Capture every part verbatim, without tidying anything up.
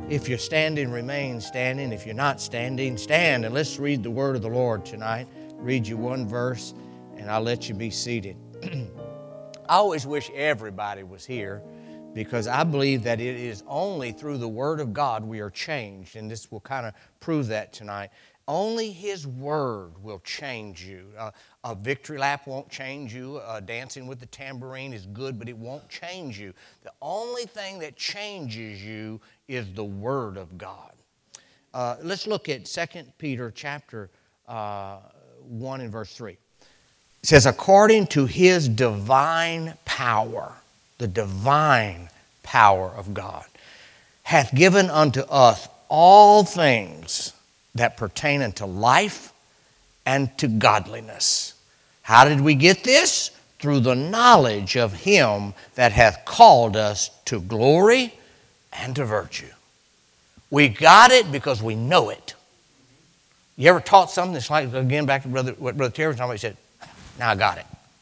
If you're standing, remain standing. If you're not standing, stand. And let's read the word of the Lord tonight. Read you one verse, and I'll let you be seated. I always wish everybody was here because I believe that it is only through the Word of God we are changed, and this will kind of prove that tonight. Only His Word will change you. Uh, a victory lap won't change you. Uh, dancing with the tambourine is good, but it won't change you. The only thing that changes you is the Word of God. Uh, let's look at Second Peter chapter uh, one and verse three. It says, according to His divine power, the divine power of God, hath given unto us all things that pertain unto life and to godliness. How did we get this? Through the knowledge of Him that hath called us to glory and to virtue. We got it because we know it. You ever taught something that's like, again, back to Brother, what Brother Terry was talking about, he said, now I got it.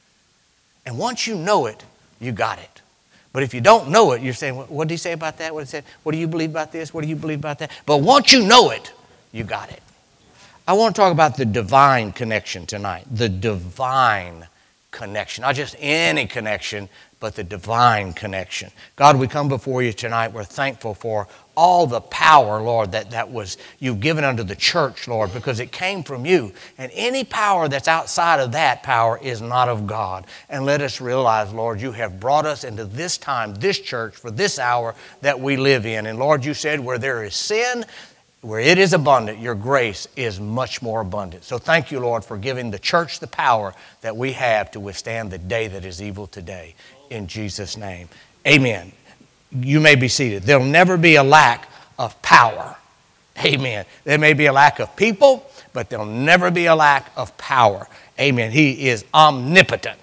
And once you know it, you got it. But if you don't know it, you're saying, what did he say about that? What did he say? What do you believe about this? What do you believe about that? But once you know it, you got it. I want to talk about the divine connection tonight. The divine connection. Not just any connection, but the divine connection. God, we come before you tonight. We're thankful for all the power, Lord, that, that was you've given unto the church, Lord, because it came from you. And any power that's outside of that power is not of God. And let us realize, Lord, you have brought us into this time, this church, for this hour that we live in. And Lord, you said where there is sin, where it is abundant, your grace is much more abundant. So thank you, Lord, for giving the church the power that we have to withstand the day that is evil today. In Jesus' name, amen. You may be seated. There'll never be a lack of power. Amen. There may be a lack of people, but there'll never be a lack of power. Amen. He is omnipotent.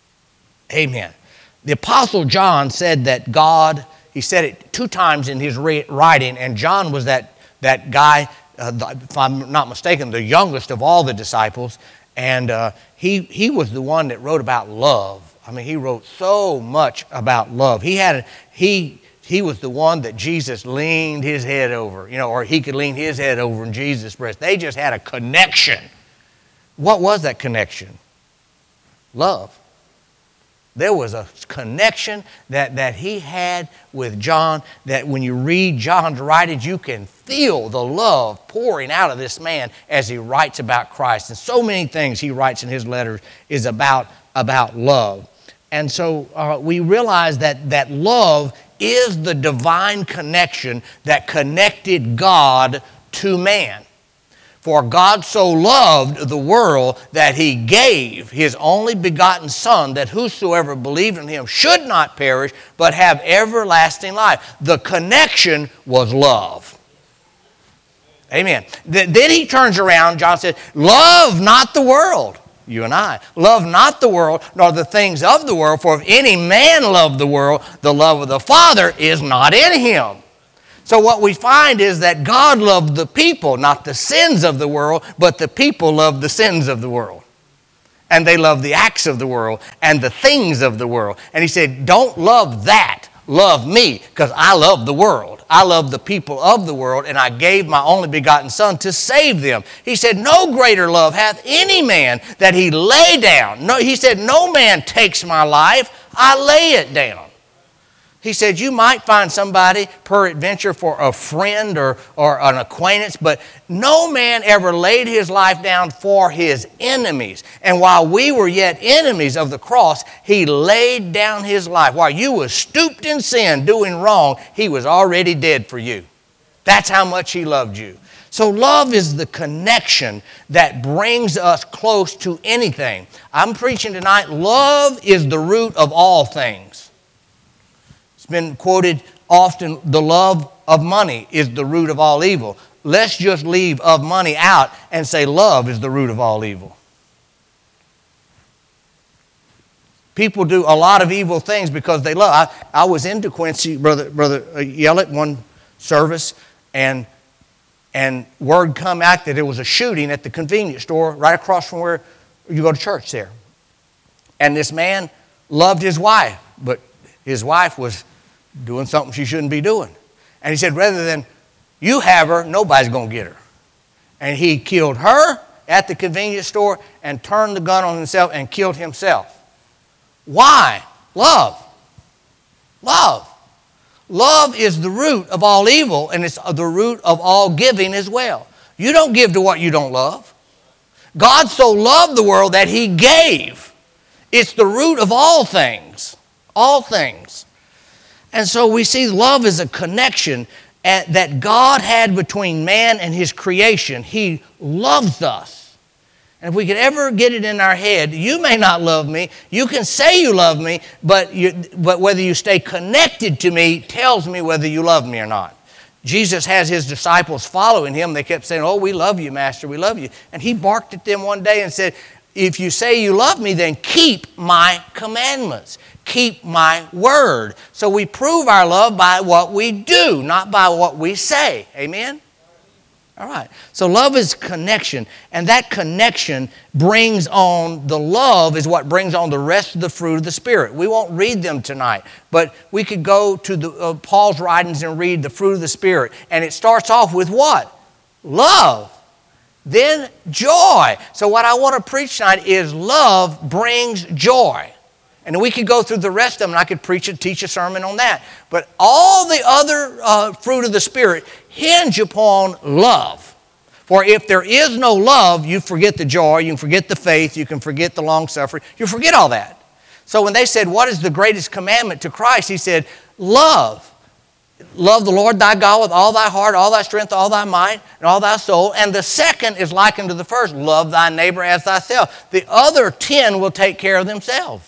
Amen. The Apostle John said that God, he said it two times in his writing, and John was that, that guy, uh, if I'm not mistaken, the youngest of all the disciples, and uh, he, he was the one that wrote about love. I mean, he wrote so much about love. He had a, he he was the one that Jesus leaned his head over, you know, or he could lean his head over in Jesus' breast. They just had a connection. What was that connection? Love. There was a connection that, that he had with John that when you read John's writings, you can feel the love pouring out of this man as he writes about Christ. And so many things he writes in his letters is about, about love. And so uh, we realize that, that love is the divine connection that connected God to man. For God so loved the world that He gave His only begotten Son, that whosoever believed in Him should not perish, but have everlasting life. The connection was love. Amen. Then He turns around, John says, love not the world. You and I. Love not the world, nor the things of the world. For if any man love the world, the love of the Father is not in him. So what we find is that God loved the people, not the sins of the world, but the people loved the sins of the world. And they loved the acts of the world and the things of the world. And He said, don't love that. Love me, because I love the world. I love the people of the world, and I gave my only begotten Son to save them. He said, no greater love hath any man that he lay down. No, he said, no man takes my life, I lay it down. He said, you might find somebody peradventure for a friend or, or an acquaintance, but no man ever laid his life down for his enemies. And while we were yet enemies of the cross, He laid down His life. While you were stooped in sin, doing wrong, He was already dead for you. That's how much He loved you. So love is the connection that brings us close to anything. I'm preaching tonight, love is the root of all things. It's been quoted often, the love of money is the root of all evil. Let's just leave of money out and say love is the root of all evil. People do a lot of evil things because they love. I, I was into Quincy, Brother, Brother Yellett, one service, and, and word come out that there was a shooting at the convenience store right across from where you go to church there. And this man loved his wife, but his wife was doing something she shouldn't be doing. And he said, rather than You have her, nobody's going to get her. And he killed her at the convenience store and turned the gun on himself and killed himself. Why? Love. Love. Love is the root of all evil, and it's the root of all giving as well. You don't give to what you don't love. God so loved the world that he gave. It's the root of all things. All things. And so we see love is a connection at, that God had between man and his creation. He loves us. And if we could ever get it in our head, you may not love me. You can say you love me, but, you, but whether you stay connected to me tells me whether you love me or not. Jesus has his disciples following him. They kept saying, oh, we love you, Master, we love you. And he barked at them one day and said, if you say you love me, then keep my commandments. Keep my word. So we prove our love by what we do, not by what we say. Amen? All right. So love is connection, and that connection brings on, the love is what brings on the rest of the fruit of the Spirit. We won't read them tonight, but we could go to the, uh, Paul's writings and read the fruit of the Spirit, and it starts off with what? Love. Then joy. So what I want to preach tonight is love brings joy. And we could go through the rest of them, and I could preach and teach a sermon on that. But all the other uh, fruit of the Spirit hinge upon love. For if there is no love, you forget the joy, you can forget the faith, you can forget the long-suffering, you forget all that. So when they said, what is the greatest commandment to Christ? He said, love. Love the Lord thy God with all thy heart, all thy strength, all thy might, and all thy soul. And the second is likened to the first, love thy neighbor as thyself. The other ten will take care of themselves.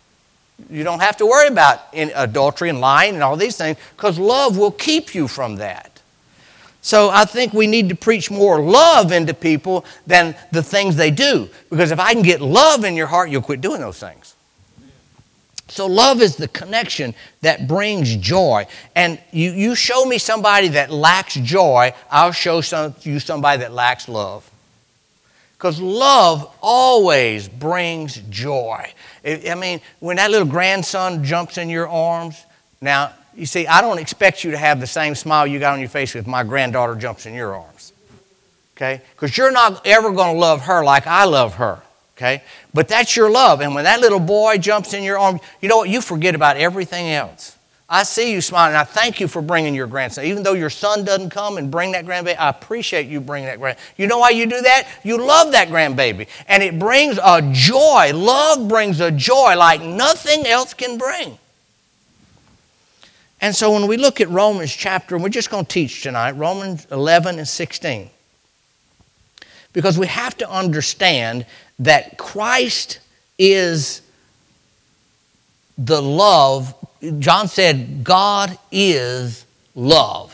You don't have to worry about adultery and lying and all these things, because love will keep you from that. So I think we need to preach more love into people than the things they do. Because if I can get love in your heart, you'll quit doing those things. So love is the connection that brings joy. And you, you show me somebody that lacks joy, I'll show some, you somebody that lacks love. Because love always brings joy. I mean, when that little grandson jumps in your arms, now, you see, I don't expect you to have the same smile you got on your face if my granddaughter jumps in your arms. Okay? Because you're not ever going to love her like I love her. Okay? But that's your love. And when that little boy jumps in your arms, you know what? You forget about everything else. I see you smiling, and I thank you for bringing your grandson. Even though your son doesn't come and bring that grandbaby, I appreciate you bringing that grandbaby. You know why you do that? You love that grandbaby. And it brings a joy. Love brings a joy like nothing else can bring. And so when we look at Romans chapter, and we're just going to teach tonight, Romans eleven and sixteen. Because we have to understand that Christ is the love. John said, God is love.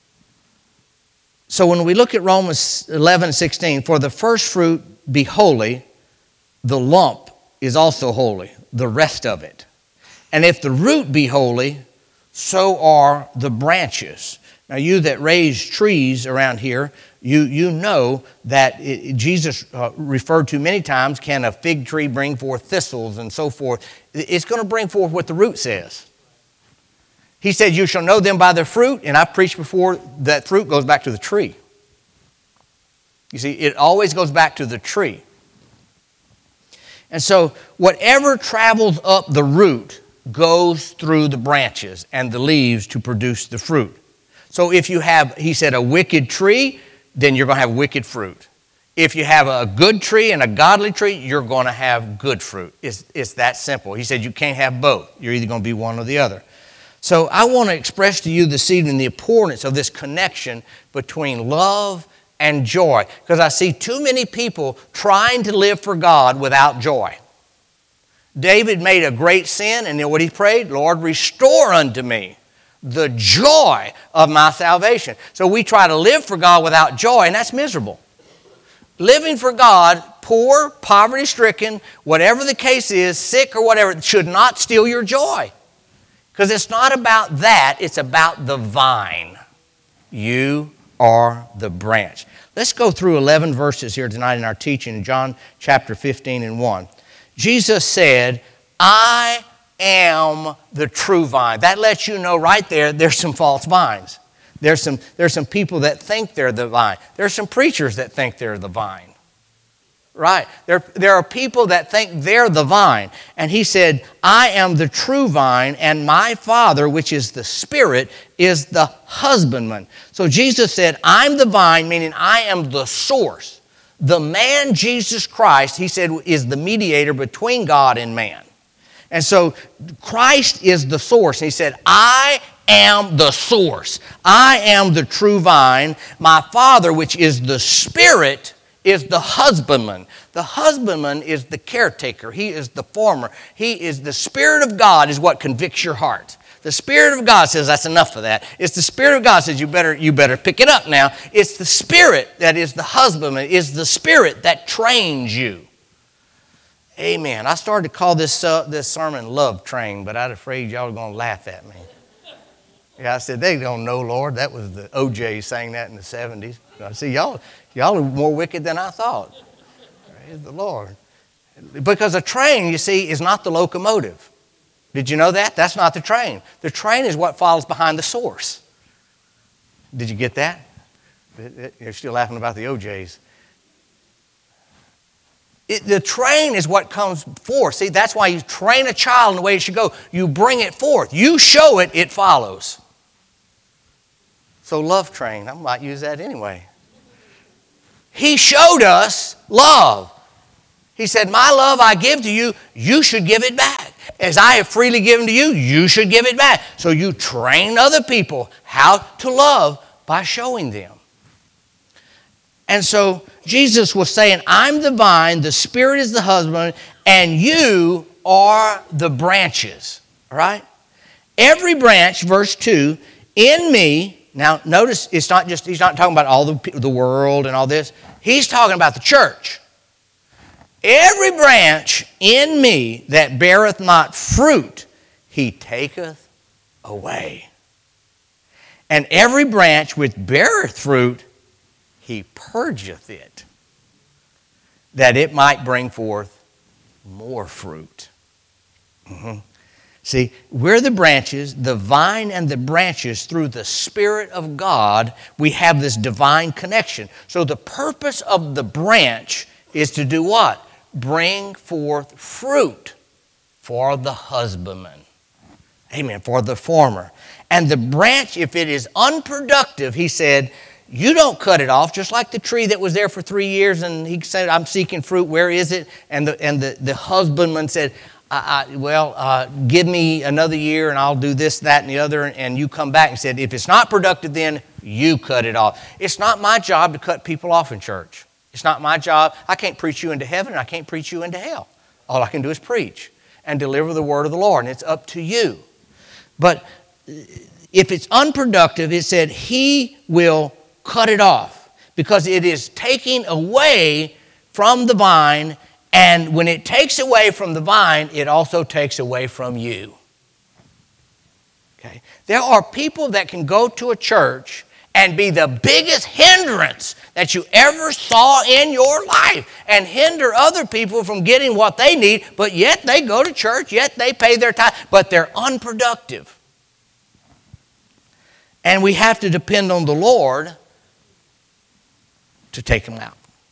So when we look at Romans eleven and sixteen, for the first fruit be holy, the lump is also holy, the rest of it. And if the root be holy, so are the branches. Now you that raise trees around here, you, you know that it, Jesus uh, referred to many times, can a fig tree bring forth thistles and so forth. It's going to bring forth what the root says. He said, you shall know them by their fruit, and I've preached before that fruit goes back to the tree. You see, it always goes back to the tree. And so whatever travels up the root goes through the branches and the leaves to produce the fruit. So if you have, he said, a wicked tree, then you're going to have wicked fruit. If you have a good tree and a godly tree, you're going to have good fruit. It's, it's that simple. He said you can't have both. You're either going to be one or the other. So I want to express to you this evening the importance of this connection between love and joy. Because I see too many people trying to live for God without joy. David made a great sin, and then what he prayed? Lord, restore unto me the joy of my salvation. So we try to live for God without joy, and that's miserable. Living for God, poor, poverty-stricken, whatever the case is, sick or whatever, should not steal your joy. Because it's not about that, it's about the vine. You are the branch. Let's go through eleven verses here tonight in our teaching in John chapter fifteen and one. Jesus said, I am the true vine. That lets you know right there, there's some false vines. There's some, there's some people that think they're the vine. There's some preachers that think they're the vine. Right. There, there are people that think they're the vine. And he said, I am the true vine, and my Father, which is the Spirit, is the husbandman. So Jesus said, I'm the vine, meaning I am the source. The man, Jesus Christ, he said, is the mediator between God and man. And so Christ is the source. He said, I am the source. I am the true vine. My Father, which is the Spirit, is the husbandman. The husbandman is the caretaker. He is the farmer. He is the Spirit of God is what convicts your heart. The Spirit of God says that's enough of that. It's the Spirit of God says you better, you better pick it up now. It's the Spirit that is the husbandman. It's the Spirit that trains you. Amen. I started to call this, uh, this sermon Love Train, but I'm afraid y'all are going to laugh at me. Yeah, I said, they don't know, Lord. That was the O J sang that in the seventies. I see, y'all, y'all are more wicked than I thought. Praise the Lord. Because a train, you see, is not the locomotive. Did you know that? That's not the train. The train is what follows behind the source. Did you get that? You're still laughing about the O Js. It, the train is what comes forth. See, that's why you train a child in the way it should go. You bring it forth. You show it, it follows. So love train, I might use that anyway. He showed us love. He said, my love I give to you, you should give it back. As I have freely given to you, you should give it back. So you train other people how to love by showing them. And so Jesus was saying, I'm the vine, the Spirit is the husband, and you are the branches. All right? Every branch, verse two, in me. Now, notice it's not just, he's not talking about all the, the world and all this. He's talking about the church. Every branch in me that beareth not fruit, he taketh away. And every branch which beareth fruit, he purgeth it, that it might bring forth more fruit. Mm-hmm. See, we're the branches, the vine and the branches, through the Spirit of God, we have this divine connection. So the purpose of the branch is to do what? Bring forth fruit for the husbandman. Amen, for the farmer. And the branch, if it is unproductive, he said, you don't cut it off, just like the tree that was there for three years and he said, I'm seeking fruit, where is it? And the, and the, the husbandman said, I, I, well, uh, give me another year and I'll do this, that, and the other. And you come back and said, if it's not productive, then you cut it off. It's not my job to cut people off in church. It's not my job. I can't preach you into heaven and I can't preach you into hell. All I can do is preach and deliver the word of the Lord, and it's up to you. But if it's unproductive, it said he will cut it off because it is taking away from the vine. And when it takes away from the vine, it also takes away from you. Okay? There are people that can go to a church and be the biggest hindrance that you ever saw in your life and hinder other people from getting what they need, but yet they go to church, yet they pay their tithe, but they're unproductive. And we have to depend on the Lord to take them out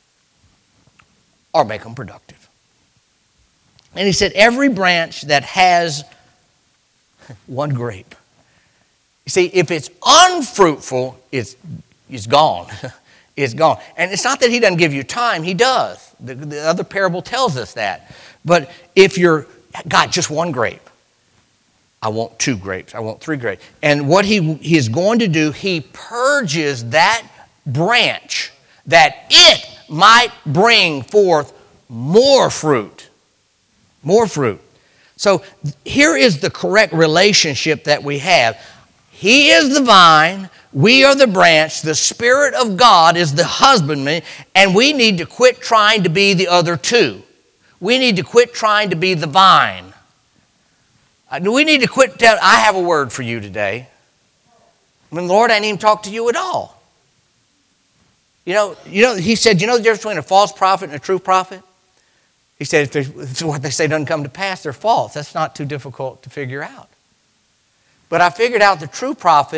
or make them productive. And he said, every branch that has one grape. You see, if it's unfruitful, it's, it's gone. It's gone. And it's not that he doesn't give you time. He does. The, the other parable tells us that. But if you're, God, just one grape. I want two grapes. I want three grapes. And what he, he is going to do, he purges that branch that it might bring forth more fruit. More fruit. So here is the correct relationship that we have. He is the vine, we are the branch, the Spirit of God is the husbandman, and we need to quit trying to be the other two. We need to quit trying to be the vine. We need to quit telling, I have a word for you today. I mean, the Lord ain't even talked to you at all. You know, you know, he said, you know the difference between a false prophet and a true prophet? He said, if, if what they say doesn't come to pass, they're false. That's not too difficult to figure out. But I figured out the true prophet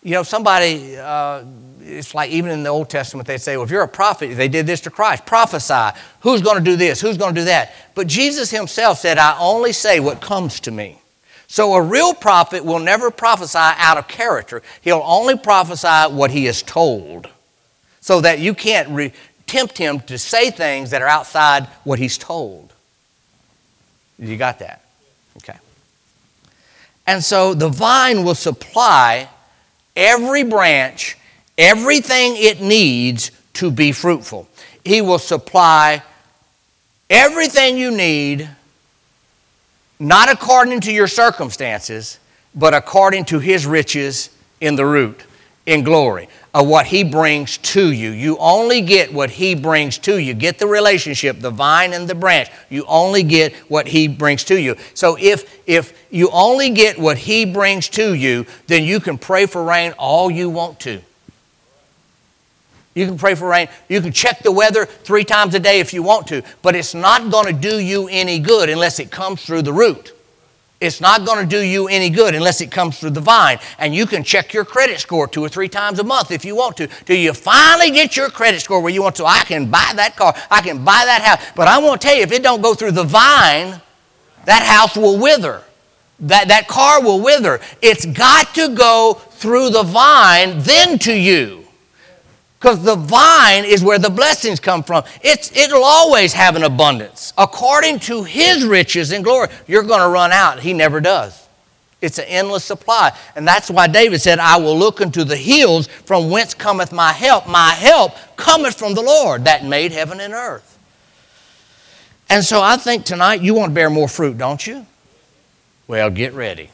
You know, somebody, uh, it's like even in the Old Testament, they say, well, if you're a prophet, they did this to Christ. Prophesy. Who's going to do this? Who's going to do that? But Jesus himself said, I only say what comes to me. So a real prophet will never prophesy out of character. He'll only prophesy what he is told, so that you can't re- tempt him to say things that are outside what he's told. You got that? Okay. And so the vine will supply every branch, everything it needs to be fruitful. He will supply everything you need, not according to your circumstances, but according to his riches in the root, in glory, of what he brings to you. You only get what he brings to you. Get the relationship, the vine and the branch. You only get what he brings to you. So if, if you only get what he brings to you, then you can pray for rain all you want to. You can pray for rain. You can check the weather three times a day if you want to, but it's not going to do you any good unless it comes through the root. It's not going to do you any good unless it comes through the vine. And you can check your credit score two or three times a month if you want to, till you finally get your credit score where you want to. I can buy that car. I can buy that house. But I want to tell you, if it don't go through the vine, that house will wither. That, that car will wither. It's got to go through the vine, then to you. Because the vine is where the blessings come from. It's, it'll always have an abundance. According to his riches and glory, you're going to run out. He never does. It's an endless supply. And that's why David said, I will look into the hills from whence cometh my help. My help cometh from the Lord that made heaven and earth. And so I think tonight you want to bear more fruit, don't you? Well, get ready.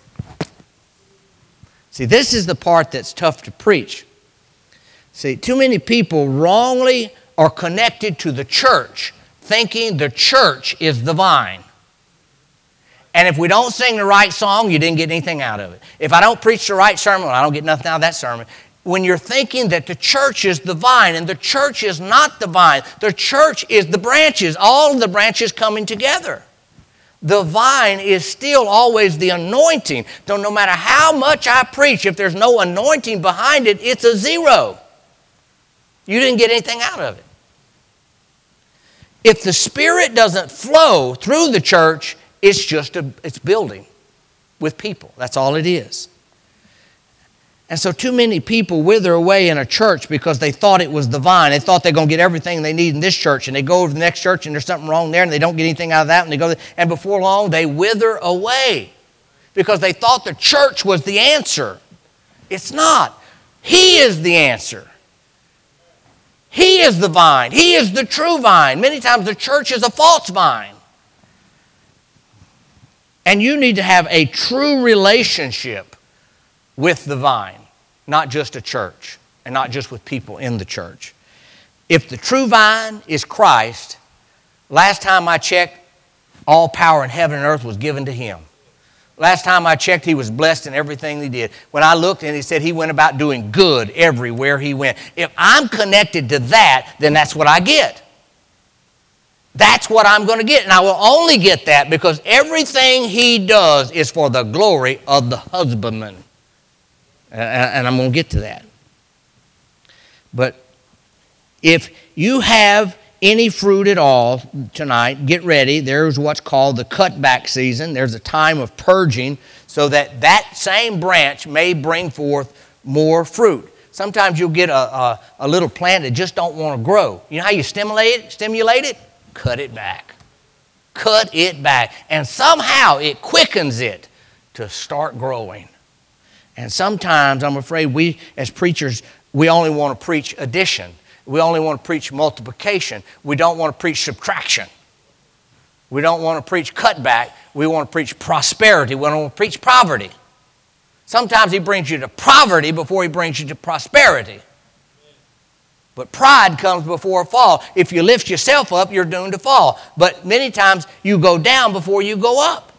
See, this is the part that's tough to preach. See, too many people wrongly are connected to the church, thinking the church is the vine. And if we don't sing the right song, you didn't get anything out of it. If I don't preach the right sermon, well, I don't get nothing out of that sermon. When you're thinking that the church is the vine, and the church is not the vine, the church is the branches, all of the branches coming together. The vine is still always the anointing. So no matter how much I preach, if there's no anointing behind it, it's a zero. You didn't get anything out of it. If the Spirit doesn't flow through the church, it's just a, it's building with people. That's all it is. And so too many people wither away in a church because they thought it was the vine. They thought they're going to get everything they need in this church, and they go over to the next church and there's something wrong there and they don't get anything out of that, and they go there, and before long they wither away because they thought the church was the answer. It's not. He is the answer. He is the vine. He is the true vine. Many times the church is a false vine. And you need to have a true relationship with the vine, not just a church, and not just with people in the church. If the true vine is Christ, last time I checked, all power in heaven and earth was given to him. Last time I checked, he was blessed in everything he did. When I looked and he said he went about doing good everywhere he went. If I'm connected to that, then that's what I get. That's what I'm going to get. And I will only get that because everything he does is for the glory of the husbandman. And I'm going to get to that. But if you have any fruit at all tonight, get ready. There's what's called the cutback season. There's a time of purging so that that same branch may bring forth more fruit. Sometimes you'll get a, a, a little plant that just don't want to grow. You know how you stimulate it? Stimulate it? Cut it back. Cut it back. And somehow it quickens it to start growing. And sometimes I'm afraid we as preachers, we only want to preach addition. We only want to preach multiplication. We don't want to preach subtraction. We don't want to preach cutback. We want to preach prosperity. We don't want to preach poverty. Sometimes he brings you to poverty before he brings you to prosperity. But pride comes before a fall. If you lift yourself up, you're doomed to fall. But many times you go down before you go up.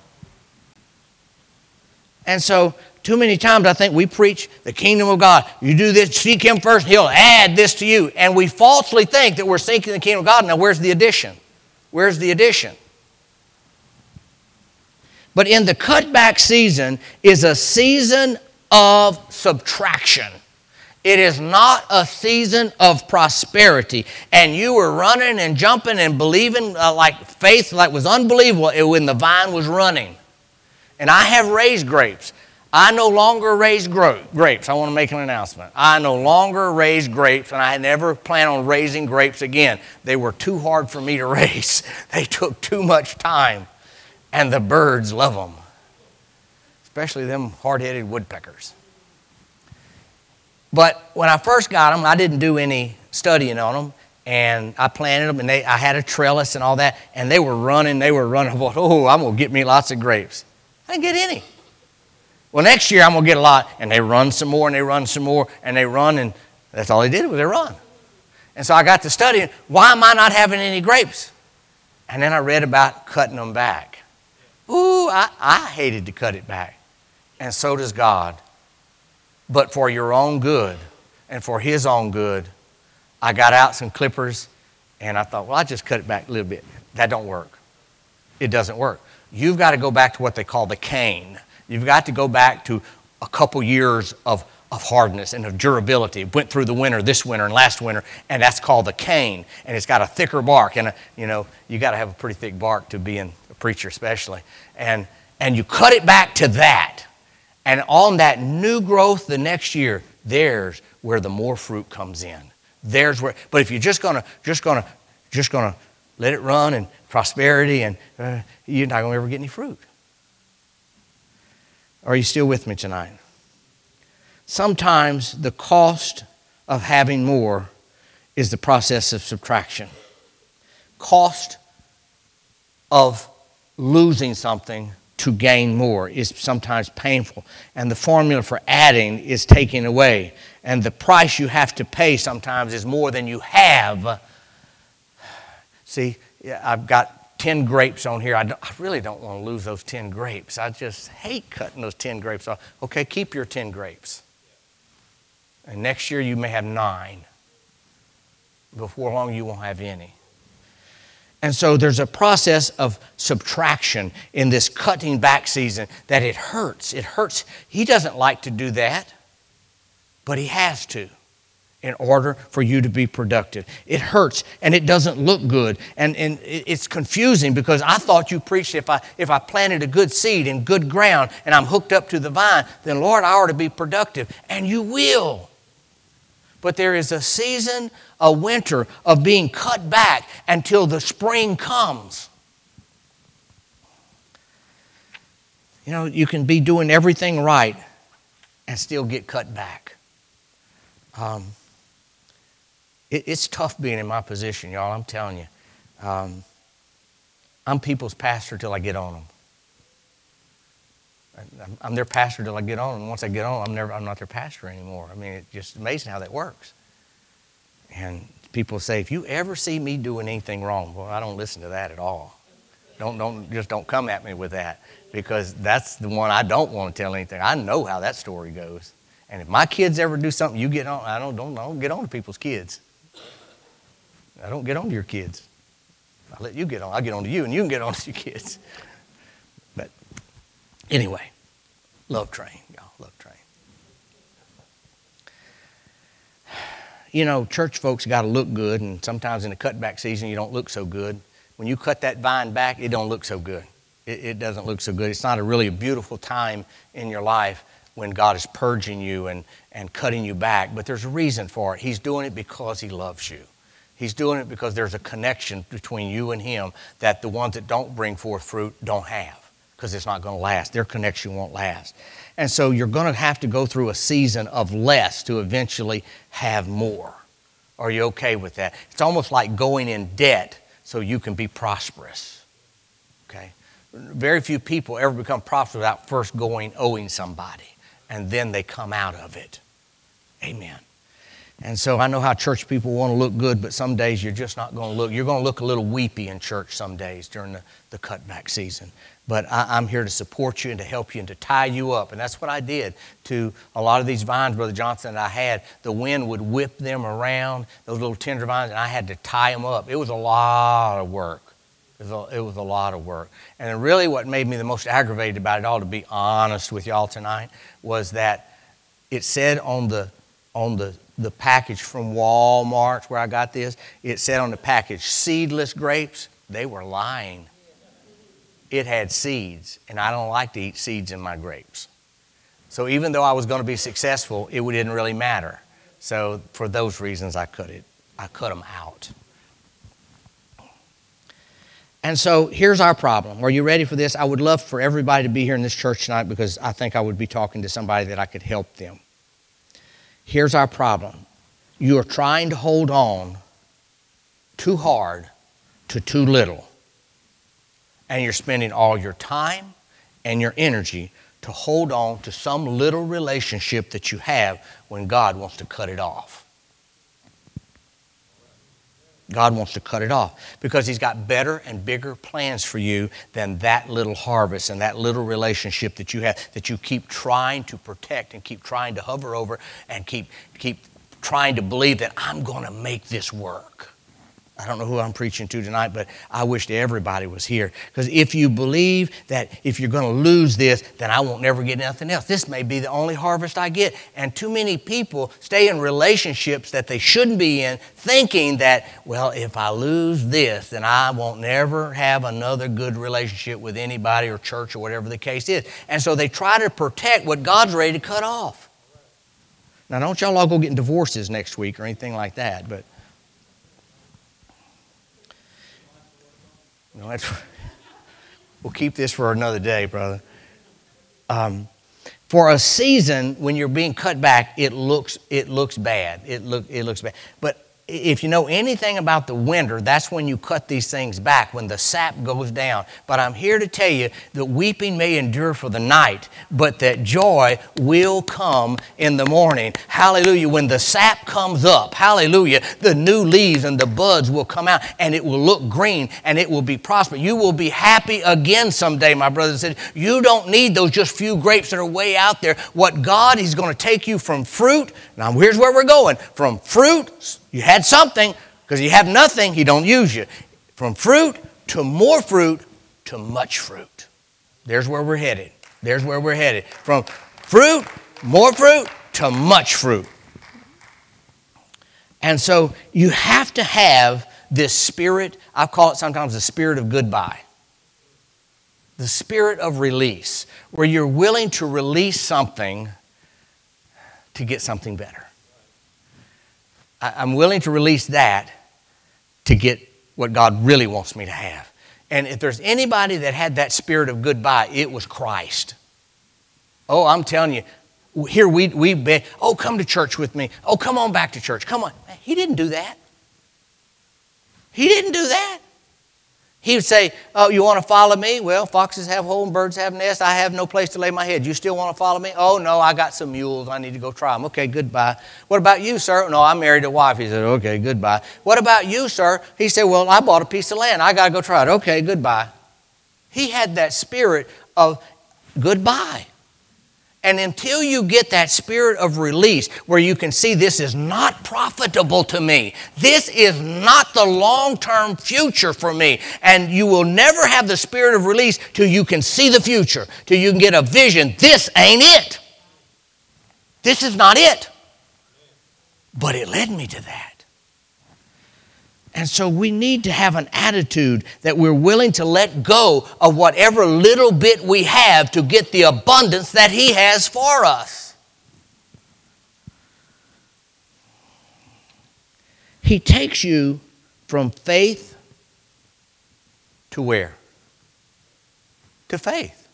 And so too many times I think we preach the kingdom of God. You do this, seek him first, he'll add this to you. And we falsely think that we're seeking the kingdom of God. Now where's the addition? Where's the addition? But in the cutback season is a season of subtraction. It is not a season of prosperity. And you were running and jumping and believing uh, like faith like was unbelievable when the vine was running. And I have raised grapes. I no longer raise gro- grapes. I want to make an announcement. I no longer raise grapes, and I never plan on raising grapes again. They were too hard for me to raise. They took too much time. And the birds love them, especially them hard-headed woodpeckers. But when I first got them, I didn't do any studying on them, and I planted them, and they, I had a trellis and all that, and they were running, they were running. I thought, oh, I'm going to get me lots of grapes. I didn't get any. Well, next year I'm going to get a lot, and they run some more, and they run some more, and they run, and that's all they did was they run. And so I got to studying, why am I not having any grapes? And then I read about cutting them back. Ooh, I, I hated to cut it back, and so does God. But for your own good and for His own good, I got out some clippers, and I thought, well, I'll just cut it back a little bit. That don't work. It doesn't work. You've got to go back to what they call the cane. You've got to go back to a couple years of, of hardness and of durability. It went through the winter, this winter and last winter, and that's called the cane. And it's got a thicker bark. And, a, you know, you got to have a pretty thick bark to be in a preacher especially. And, and you cut it back to that. And on that new growth the next year, there's where the more fruit comes in. There's where, but if you're just gonna, just gonna, just gonna let it run and prosperity, and uh, you're not gonna ever get any fruit. Are you still with me tonight? Sometimes the cost of having more is the process of subtraction. Cost of losing something to gain more is sometimes painful. And the formula for adding is taking away. And the price you have to pay sometimes is more than you have. See, I've got ten grapes on here. I, I really don't want to lose those ten grapes. I just hate cutting those ten grapes off. Okay, keep your ten grapes. And next year you may have nine. Before long you won't have any. And so there's a process of subtraction in this cutting back season that it hurts. It hurts. He doesn't like to do that, but he has to in order for you to be productive. It hurts and it doesn't look good. And, and it's confusing because I thought you preached if I, if I planted a good seed in good ground and I'm hooked up to the vine, then Lord, I ought to be productive. And you will. But there is a season, a winter of being cut back until the spring comes. You know, you can be doing everything right and still get cut back. Um, it, it's tough being in my position, y'all, I'm telling you. Um, I'm people's pastor till I get on them. I'm their pastor till I get on, and once I get on, I'm never, I'm not their pastor anymore. I mean, it's just amazing how that works. And people say, if you ever see me doing anything wrong, well, I don't listen to that at all. Don't, don't, just don't come at me with that, because that's the one I don't want to tell anything. I know how that story goes. And if my kids ever do something, you get on. I don't, don't, I don't get on to people's kids. I don't get on to your kids. I let you get on. I get on to you, and you can get on to your kids. But anyway, love train, y'all, love train. You know, church folks got to look good, and sometimes in the cutback season, you don't look so good. When you cut that vine back, it don't look so good. It, it doesn't look so good. It's not a really a beautiful time in your life when God is purging you and, and cutting you back, but there's a reason for it. He's doing it because He loves you. He's doing it because there's a connection between you and Him that the ones that don't bring forth fruit don't have, because it's not going to last. Their connection won't last. And so you're going to have to go through a season of less to eventually have more. Are you okay with that? It's almost like going in debt so you can be prosperous. Okay? Very few people ever become prosperous without first going owing somebody, and then they come out of it. Amen. And so I know how church people want to look good, but some days you're just not going to look. You're going to look a little weepy in church some days during the, the cutback season. But I, I'm here to support you and to help you and to tie you up. And that's what I did to a lot of these vines, Brother Johnson, that I had. The wind would whip them around, those little tender vines, and I had to tie them up. It was a lot of work. It was a, it was a lot of work. And really what made me the most aggravated about it all, to be honest with y'all tonight, was that it said on the on the, the package from Walmart where I got this, it said on the package, seedless grapes. They were lying. It had seeds, and I don't like to eat seeds in my grapes. So even though I was going to be successful, it didn't really matter. So for those reasons, I cut it. I cut them out. And so here's our problem. Are you ready for this? I would love for everybody to be here in this church tonight because I think I would be talking to somebody that I could help them. Here's our problem. You are trying to hold on too hard to too little. And you're spending all your time and your energy to hold on to some little relationship that you have when God wants to cut it off. God wants to cut it off because He's got better and bigger plans for you than that little harvest and that little relationship that you have, that you keep trying to protect and keep trying to hover over and keep, keep trying to believe that I'm going to make this work. I don't know who I'm preaching to tonight, but I wish that everybody was here. Because if you believe that if you're going to lose this, then I won't never get nothing else. This may be the only harvest I get. And too many people stay in relationships that they shouldn't be in, thinking that, well, if I lose this, then I won't never have another good relationship with anybody or church or whatever the case is. And so they try to protect what God's ready to cut off. Now, don't y'all all go getting divorces next week or anything like that, but No, that's, we'll keep this for another day, brother. Um, for a season, when you're being cut back, it looks it looks bad. It look it looks bad. But if you know anything about the winter, that's when you cut these things back, when the sap goes down. But I'm here to tell you that weeping may endure for the night, but that joy will come in the morning. Hallelujah. When the sap comes up, hallelujah, the new leaves and the buds will come out, and it will look green, and it will be prosperous. You will be happy again someday, my brother said. You don't need those just few grapes that are way out there. What God is going to take you from fruit. Now, here's where we're going. From fruit, you had something, because you have nothing, He don't use you. From fruit to more fruit to much fruit. There's where we're headed. There's where we're headed. From fruit, more fruit, to much fruit. And so you have to have this spirit, I call it sometimes the spirit of goodbye. The spirit of release, where you're willing to release something to get something better. I'm willing to release that to get what God really wants me to have. And if there's anybody that had that spirit of goodbye, it was Christ. Oh, I'm telling you, here we, we beg, oh, come to church with me. Oh, come on back to church. Come on. He didn't do that. He didn't do that. He would say, oh, you want to follow me? Well, foxes have holes and birds have nests. I have no place to lay my head. You still want to follow me? Oh, no, I got some mules. I need to go try them. Okay, goodbye. What about you, sir? No, I married a wife. He said, okay, goodbye. What about you, sir? He said, well, I bought a piece of land. I got to go try it. Okay, goodbye. He had that spirit of goodbye. And until you get that spirit of release where you can see this is not profitable to me, this is not the long-term future for me, and you will never have the spirit of release till you can see the future, till you can get a vision. This ain't it. This is not it. But it led me to that. And so we need to have an attitude that we're willing to let go of whatever little bit we have to get the abundance that He has for us. He takes you from faith to where? To faith.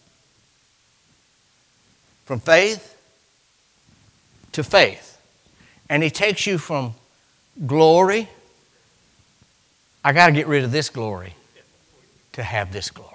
From faith to faith. And He takes you from glory. I got to get rid of this glory to have this glory.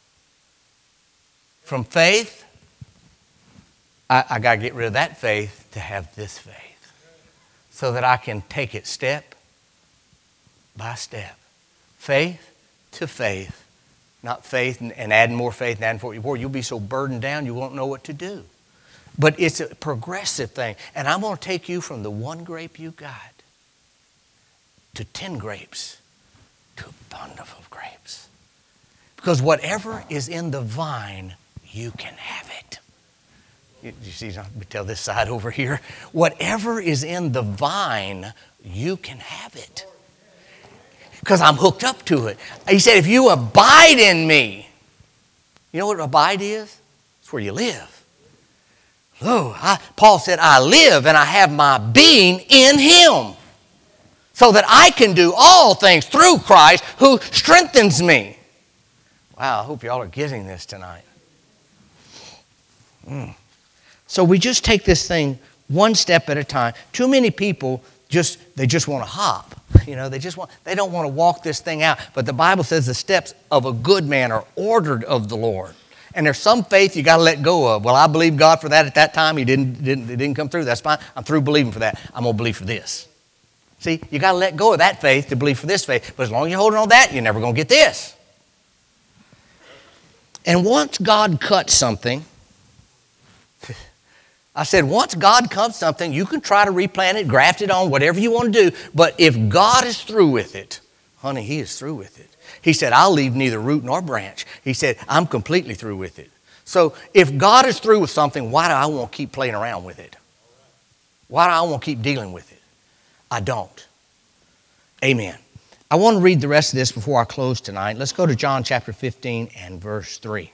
From faith, I, I got to get rid of that faith to have this faith, so that I can take it step by step. Faith to faith. Not faith and, and adding more faith and adding more. Boy, you'll be so burdened down you won't know what to do. But it's a progressive thing. And I'm going to take you from the one grape you got to ten grapes. To a bundle of grapes. Because whatever is in the vine, you can have it. You, you see, let me tell this side over here. Whatever is in the vine, you can have it. Because I'm hooked up to it. He said, if you abide in me, you know what abide is? It's where you live. Oh, I, Paul said, I live and I have my being in him, so that I can do all things through Christ who strengthens me. Wow, I hope y'all are getting this tonight. Mm. So we just take this thing one step at a time. Too many people just, they just want to hop. You know, they just want, they don't want to walk this thing out. But the Bible says the steps of a good man are ordered of the Lord. And there's some faith you got to let go of. Well, I believed God for that at that time. He didn't, didn't, it didn't come through. That's fine. I'm through believing for that. I'm going to believe for this. See, you got to let go of that faith to believe for this faith. But as long as you're holding on to that, you're never going to get this. And once God cuts something, I said, once God cuts something, you can try to replant it, graft it on, whatever you want to do. But if God is through with it, honey, he is through with it. He said, I'll leave neither root nor branch. He said, I'm completely through with it. So if God is through with something, why do I want to keep playing around with it? Why do I want to keep dealing with it? I don't. Amen. I want to read the rest of this before I close tonight. Let's go to John chapter fifteen and verse three.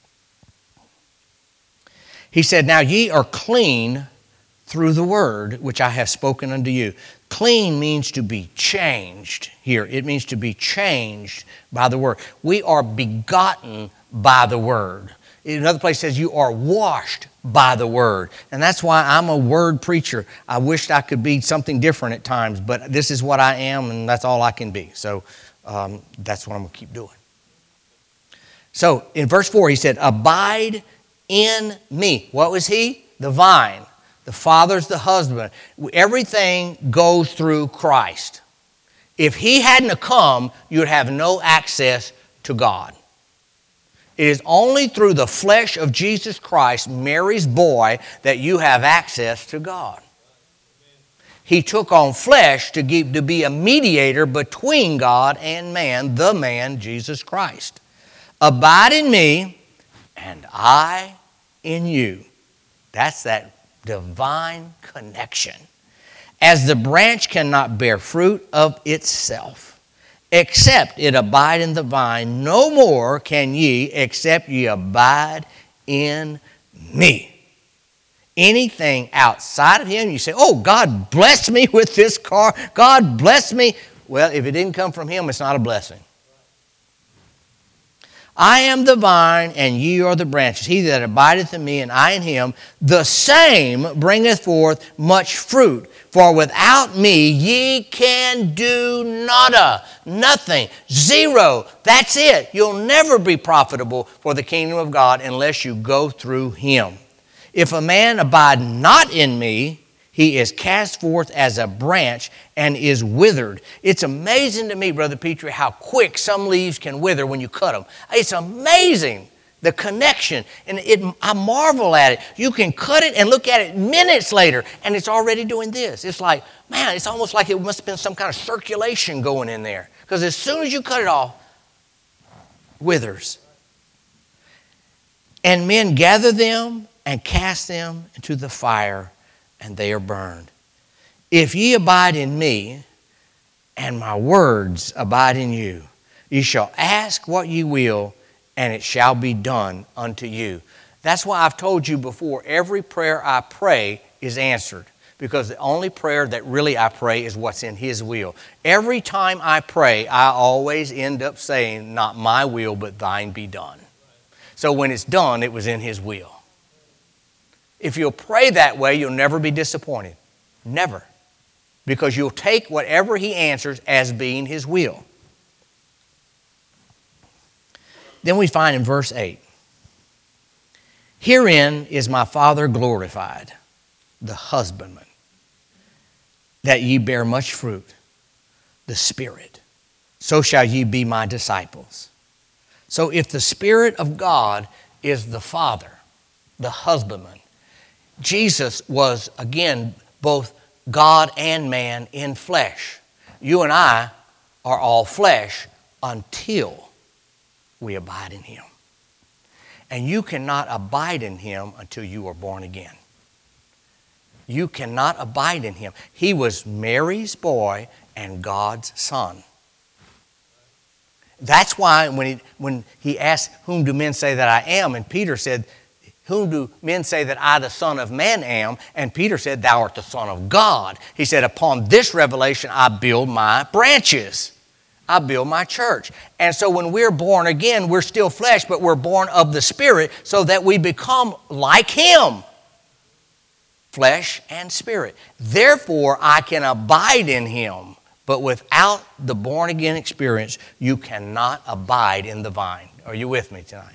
He said, now ye are clean through the word which I have spoken unto you. Clean means to be changed here. It means to be changed by the word. We are begotten by the word. Another place says you are washed by the word. And that's why I'm a word preacher. I wished I could be something different at times, but this is what I am, and that's all I can be. So um, that's what I'm going to keep doing. So in verse four, he said, abide in me. What was he? The vine. The Father's the husband. Everything goes through Christ. If he hadn't have come, you would have no access to God. It is only through the flesh of Jesus Christ, Mary's boy, that you have access to God. He took on flesh to, give, to be a mediator between God and man, the man, Jesus Christ. Abide in me, and I in you. That's that divine connection. As the branch cannot bear fruit of itself, except it abide in the vine, no more can ye, except ye abide in me. Anything outside of him, you say, oh, God bless me with this car. God bless me. Well, if it didn't come from him, it's not a blessing. I am the vine, and ye are the branches. He that abideth in me, and I in him, the same bringeth forth much fruit. For without me ye can do nada, nothing, zero. That's it. You'll never be profitable for the kingdom of God unless you go through him. If a man abide not in me, he is cast forth as a branch and is withered. It's amazing to me, Brother Petrie, how quick some leaves can wither when you cut them. It's amazing, the connection. And it, I marvel at it. You can cut it and look at it minutes later, and it's already doing this. It's like, man, it's almost like it must have been some kind of circulation going in there. Because as soon as you cut it off, withers. And men gather them and cast them into the fire, and they are burned. If ye abide in me, and my words abide in you, ye shall ask what ye will, and it shall be done unto you. That's why I've told you before, every prayer I pray is answered, because the only prayer that really I pray is what's in his will. Every time I pray, I always end up saying, not my will, but thine be done. So when it's done, it was in his will. If you'll pray that way, you'll never be disappointed. Never. Because you'll take whatever he answers as being his will. Then we find in verse eight, herein is my Father glorified, the husbandman, that ye bear much fruit, the Spirit. So shall ye be my disciples. So if the Spirit of God is the Father, the husbandman, Jesus was, again, both God and man in flesh. You and I are all flesh until we abide in him. And you cannot abide in him until you are born again. You cannot abide in him. He was Mary's boy and God's son. That's why when he, when he asked, whom do men say that I am? And Peter said, whom do men say that I, the Son of Man, am? And Peter said, thou art the Son of God. He said, upon this revelation I build my branches. I build my church. And so when we're born again, we're still flesh, but we're born of the Spirit so that we become like him. Flesh and spirit. Therefore, I can abide in him. But without the born-again experience, you cannot abide in the vine. Are you with me tonight?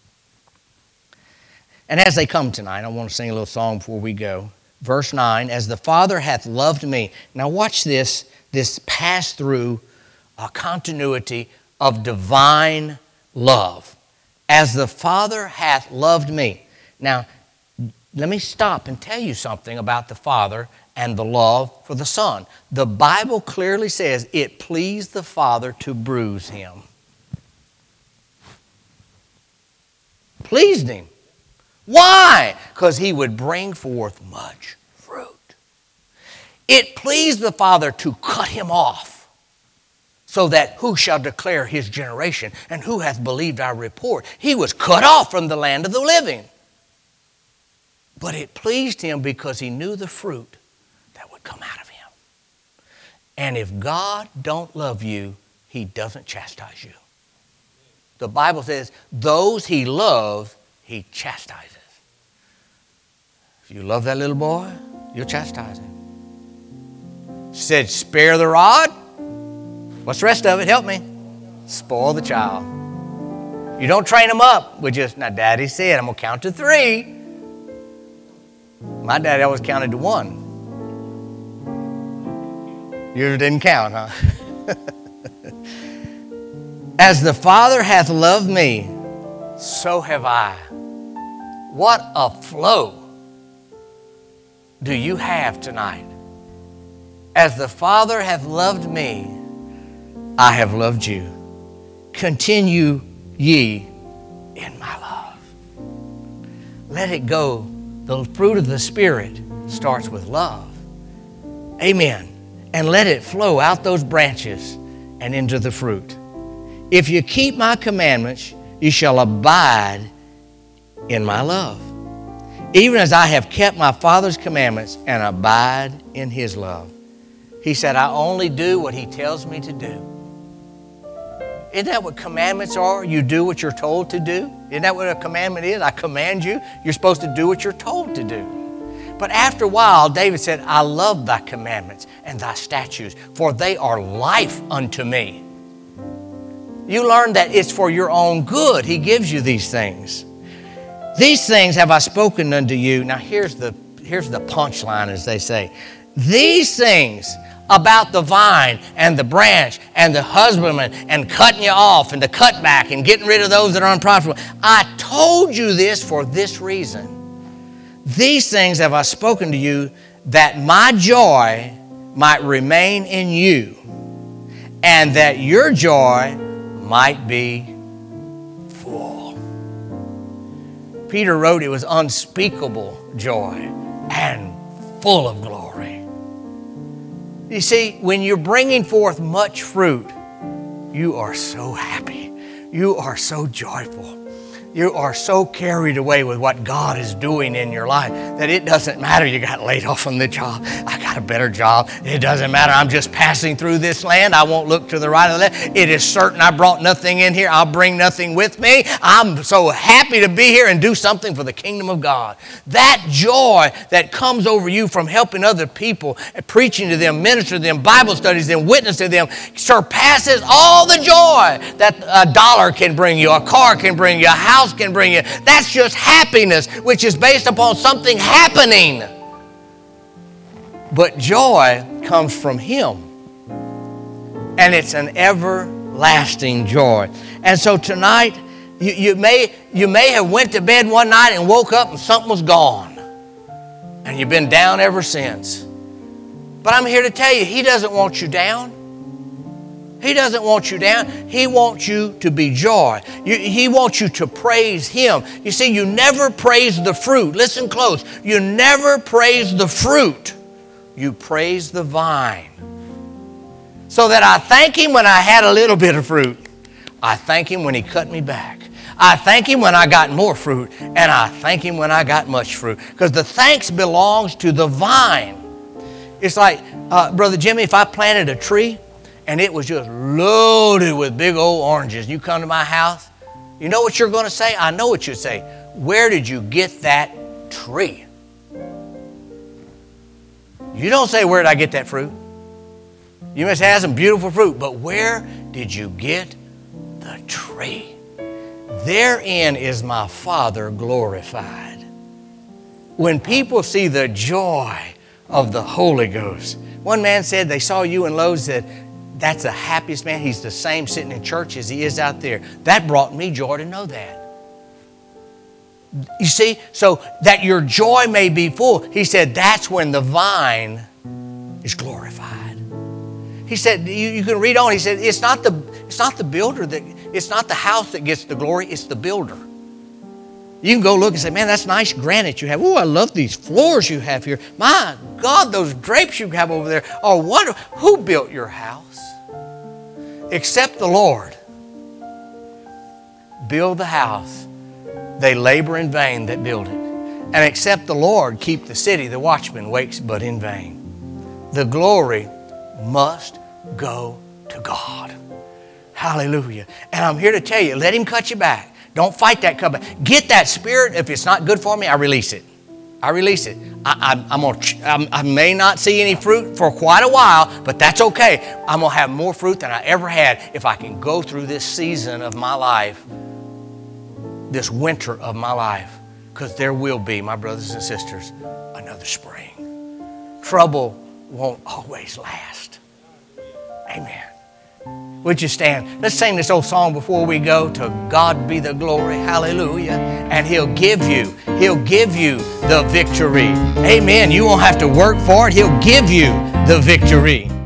And as they come tonight, I want to sing a little song before we go. Verse nine, as the Father hath loved me. Now watch this, this pass-through uh, continuity of divine love. As the Father hath loved me. Now, let me stop and tell you something about the Father and the love for the Son. The Bible clearly says it pleased the Father to bruise him. Pleased him. Why? Because he would bring forth much fruit. It pleased the Father to cut him off, so that who shall declare his generation, and who hath believed our report? He was cut off from the land of the living. But it pleased him because he knew the fruit that would come out of him. And if God don't love you, he doesn't chastise you. The Bible says, those he loves, he chastises. If you love that little boy, you'll chastise him. She said, spare the rod. What's the rest of it? Help me. Spoil the child. You don't train them up with just, now Daddy said, I'm going to count to three. My daddy always counted to one. Yours didn't count, huh? As the Father hath loved me, so have I. What a flow do you have tonight? As the Father hath loved me, I have loved you. Continue ye in my love. Let it go. The fruit of the Spirit starts with love. Amen. And let it flow out those branches and into the fruit. If you keep my commandments, you shall abide in my love, even as I have kept my Father's commandments and abide in his love. He said, I only do what he tells me to do. Isn't that what commandments are? You do what you're told to do. Isn't that what a commandment is? I command you. You're supposed to do what you're told to do. But after a while, David said, I love thy commandments and thy statutes, for they are life unto me. You learn that it's for your own good. He gives you these things. These things have I spoken unto you. Now here's the, here's the punchline, as they say. These things about the vine and the branch and the husbandman and cutting you off and the cutback and getting rid of those that are unprofitable. I told you this for this reason. These things have I spoken to you, that my joy might remain in you, and that your joy might be full. Peter wrote it was unspeakable joy and full of glory. You see, when you're bringing forth much fruit, you are so happy. You are so joyful. You are so carried away with what God is doing in your life that it doesn't matter you got laid off from the job. I got a better job. It doesn't matter. I'm just passing through this land. I won't look to the right or the left. It is certain I brought nothing in here. I'll bring nothing with me. I'm so happy to be here and do something for the kingdom of God. That joy that comes over you from helping other people, preaching to them, ministering to them, Bible studies them, witness to them, surpasses all the joy that a dollar can bring you, a car can bring you, a house can bring you. That's just happiness, which is based upon something happening. But joy comes from him. And it's an everlasting joy. And so tonight, you, you, may, you may have went to bed one night and woke up and something was gone. And you've been down ever since. But I'm here to tell you, he doesn't want you down. He doesn't want you down. He wants you to be joy. You, he wants you to praise Him. You see, you never praise the fruit. Listen close. You never praise the fruit. You praise the vine. So that I thank Him when I had a little bit of fruit. I thank Him when He cut me back. I thank Him when I got more fruit. And I thank Him when I got much fruit. Because the thanks belongs to the vine. It's like, uh, Brother Jimmy, if I planted a tree, and it was just loaded with big old oranges. You come to my house, you know what you're going to say? I know what you'd say. Where did you get that tree? You don't say, where did I get that fruit? You must have some beautiful fruit, but where did you get the tree? Therein is my Father glorified. When people see the joy of the Holy Ghost. One man said they saw you in Lowe's, said, that's the happiest man. He's the same sitting in church as he is out there. That brought me joy to know that. You see, so that your joy may be full. He said that's when the vine is glorified. He said, you, you can read on. He said, it's not the it's not the builder that it's not the house that gets the glory. It's the builder. You can go look and say, man, that's nice granite you have. Oh, I love these floors you have here. My God, those drapes you have over there are wonderful. Who built your house? Except the Lord. Build the house. They labor in vain that build it. And except the Lord keep the city, the watchman wakes but in vain. The glory must go to God. Hallelujah. And I'm here to tell you, let Him cut you back. Don't fight that cutback. Get that spirit. If it's not good for me, I release it. I release it. I, I, I'm gonna, I'm, I may not see any fruit for quite a while, but that's okay. I'm going to have more fruit than I ever had if I can go through this season of my life, this winter of my life, because there will be, my brothers and sisters, another spring. Trouble won't always last. Amen. Would you stand? Let's sing this old song before we go. To God be the glory. Hallelujah. And He'll give you, He'll give you the victory. Amen. You won't have to work for it. He'll give you the victory.